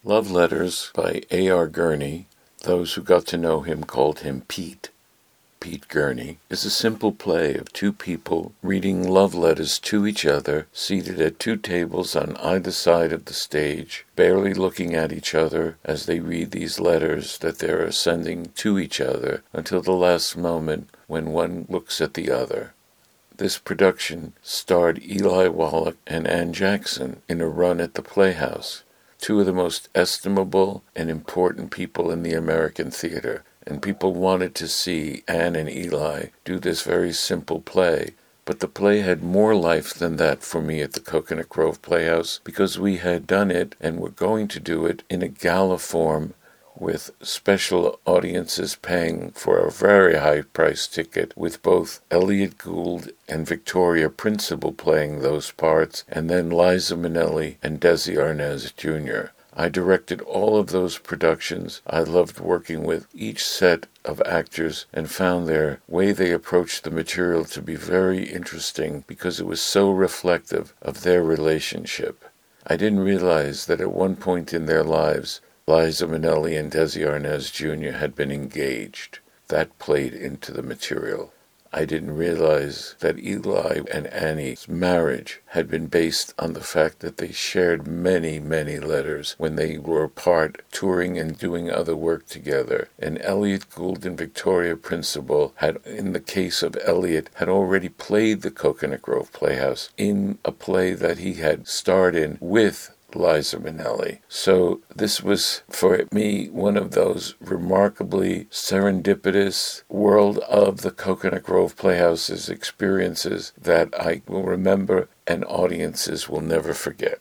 Love Letters by A.R. Gurney, those who got to know him called him Pete Gurney, is a simple play of two people reading love letters to each other, seated at two tables on either side of the stage, barely looking at each other as they read these letters that they are sending to each other until the last moment when one looks at the other. This production starred Eli Wallach and Anne Jackson in a run at the Playhouse, two of the most estimable and important people in the American theater, and people wanted to see Anne and Eli do this very simple play. But the play had more life than that for me at the Coconut Grove Playhouse, because we had done it and were going to do it in a gala form with special audiences paying for a very high-priced ticket, with both Elliott Gould and Victoria Principal playing those parts, and then Liza Minnelli and Desi Arnaz Jr. I directed all of those productions. I loved working with each set of actors and found their way they approached the material to be very interesting because it was so reflective of their relationship. I didn't realize that at one point in their lives, Liza Minnelli and Desi Arnaz Jr. had been engaged. That played into the material. I didn't realize that Eli and Annie's marriage had been based on the fact that they shared many, many letters when they were apart, touring and doing other work together. And Elliott Gould and Victoria Principal had, in the case of Elliott, had already played the Coconut Grove Playhouse in a play that he had starred in with Liza Minnelli. So this was, for me, one of those remarkably serendipitous world of the Coconut Grove Playhouse's experiences that I will remember and audiences will never forget.